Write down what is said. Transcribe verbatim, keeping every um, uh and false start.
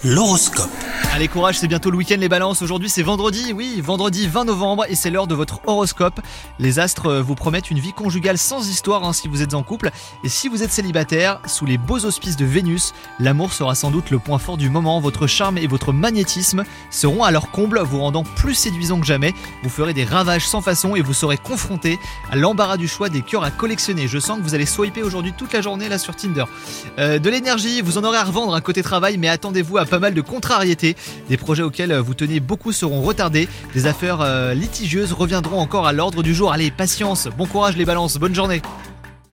L'horoscope. Allez, courage, c'est bientôt le week-end les balances. Aujourd'hui c'est vendredi, oui, vendredi vingt novembre et c'est l'heure de votre horoscope. Les astres vous promettent une vie conjugale sans histoire hein, si vous êtes en couple. Et si vous êtes célibataire, sous les beaux auspices de Vénus, l'amour sera sans doute le point fort du moment. Votre charme et votre magnétisme seront à leur comble, vous rendant plus séduisant que jamais. Vous ferez des ravages sans façon et vous serez confronté à l'embarras du choix des cœurs à collectionner. Je sens que vous allez swiper aujourd'hui toute la journée là sur Tinder. Euh, de l'énergie, vous en aurez à revendre à côté travail, mais attendez-vous à pas mal de contrariétés. Des projets auxquels vous tenez beaucoup seront retardés. Des affaires euh, litigieuses reviendront encore à l'ordre du jour. Allez, patience, bon courage les balances, bonne journée.